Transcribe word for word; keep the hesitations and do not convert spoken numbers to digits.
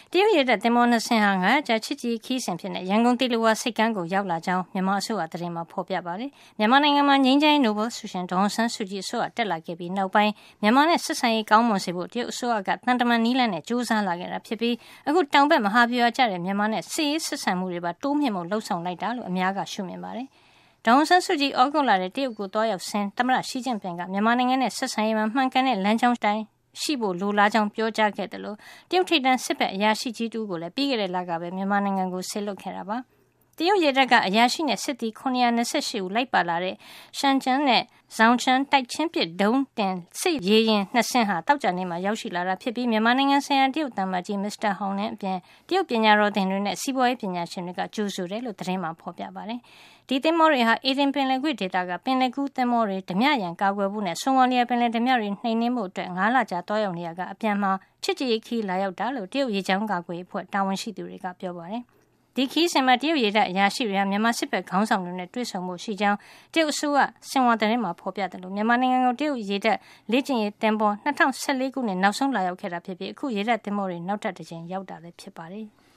တရုတ်ရေတပ်သင်္ဘောနှစ်စင်းဟာငါးကြာချစ်ကြည်ခီးစဉ်ဖြစ်တဲ့ရန်ကုန်တေလိုဝါစိတ်ကမ်းကိုရောက်လာကြောင်းမြန်မာအစိုးရသတင်းမှာဖော်ပြပါတယ်မြန်မာနိုင်ငံမှာငြိမ်းချမ်းရေးနိုဘယ်ဆုရှင်ဒေါ်အောင်ဆန်းစုကြည်အစိုးရတက်လာခဲ့ပြီးနောက်ပိုင်းမြန်မာနဲ့ဆက်ဆံရေးကောင်းမွန်စေဖို့တရုတ်အစိုးရကတန်တမန်နီးလန်းနဲ့ကြိုးစားလာခဲ့တာဖြစ်ပြီးအခုတောင်ဘက်မဟာဗျူဟာကျတဲ့မြန်မာနဲ့စစ်ရေးဆက်ဆံမှုတွေပါတိုးမြှင့်ဖို့လှုံ့ဆော်လိုက်တာလို့အများကရှုမြင်ပါတယ်ဒေါန်ဆန်းစုကြည်ဩဂုတ်လတဲ့တရုတ်ကိုတွားရောက်ဆင်းသမ္မတရှီကျင့်ပင်ကမြန်မာနိုင်ငံနဲ့ဆက်ဆံရေးမှာမှန်ကန်တဲ့လမ်းကြောင်းတိုင်းရှိဖို့လိုလားကြောင်းပြောကြားခဲ့တယ်လို့တရုတ်ထိပ်တန်းစစ်ဘက်အရာရှိကြီးတူကိုလည်းပြီးခဲ့တဲ့လကပဲမြန်မာနိုင်ငံကိုဆေလွတ်ခဲ့တာပါတရုတ်ရေတပ်ကအရာရှိနဲ့စစ်သည်ခုနှစ်ရာ၂၈ဦးလိုက်ပါလာတဲ့ရှန်ကျန်းနဲ့ဇောင်ချန်တိုက်ချင်းပစ်ဒုံးတင်စစ်ရေရင်နှစ်ဆင်းဟာတောက်ကြနေမှာရောက်ရှိလာတာဖြစ်ပြီးမြန်မာနိုင်ငံဆိုင်ရာတရုတ်တမ္မကြီးမစ္စတာဟောင်နဲ့အပြင်တရုတ်ပညာတော်သင်တွေနဲ့စီးပွားရေးပညာရှင်တွေကကြိုးဆိုတယ်လို့သတင်းမှာဖော်ပြပါတယ်ဒီသင်္ဘောတွေဟာအေဒင်ပင်လယ်ကွေ့ဒေသကပင်လယ်ကူးသင်္ဘောတွေဓမြရန်ကာကွယ်ဖို့နဲ့ဆွန်ဝါလီယာပင်လယ်ဓမြတွေနှိမ်နင်းမှုအတွက်ငါးလကြာတောရောက်နေရကအပြန်မှာချစ်ကြည်ခီးလာရောက်တာလို့တရုတ်ရေကြောင်းကာကွယ်အဖွဲ့တာဝန်ရှိသူတွေကပြောပါတယ်ဒီခီးစင်မှာတရုတ်ရေတပ်အရာရှိတွေကမြန်မာစစ်ဘက်ခေါင်းဆောင်တွေနဲ့တွေ့ဆုံမှုရှိကြောင်းတရုတ်အစိုးရစင်ဝါသတင်းမှာဖော်ပြတယ်လို့မြန်မာနိုင်ငံကိုတရုတ်ရေတပ်လေ့ကျင့်ရေးသင်္ဘော၂၀၁၄ခုနှစ်နောက်ဆုံးလာရောက်ခဲ့တာဖြစ်ပြီးအခုရေတပ်သင်္ဘောတွေနောက်ထပ်တစ်ကြိမ်ရောက်တာလည်းဖြစ်ပါတယ်။